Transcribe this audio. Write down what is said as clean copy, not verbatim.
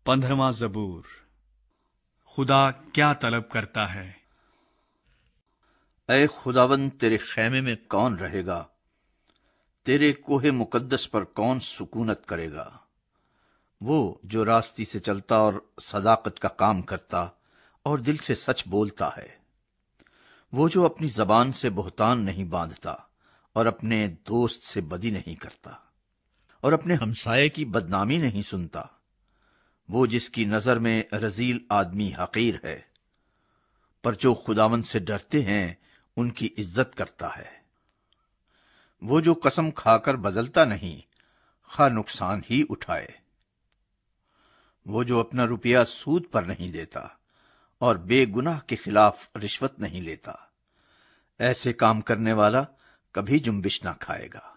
15वां ज़बूर। खुदा क्या तलब करता है। ऐ खुदावंद, तेरे खैमे में कौन रहेगा? तेरे कोहे मुकद्दस पर कौन सुकूनत करेगा? वो जो रास्ती से चलता और सदाकत का काम करता और दिल से सच बोलता है। वो जो अपनी जबान से बुहतान नहीं बांधता और अपने दोस्त से बदी नहीं करता और अपने हमसाये की बदनामी नहीं सुनता। वो जिसकी नजर में रजील आदमी हकीर है, पर जो खुदावंद से डरते हैं उनकी इज्जत करता है। वो जो कसम खाकर बदलता नहीं, खा नुकसान ही उठाए। वो जो अपना रुपया सूद पर नहीं देता और बेगुनाह के खिलाफ रिश्वत नहीं लेता। ऐसे काम करने वाला कभी जुम्बिश ना खाएगा।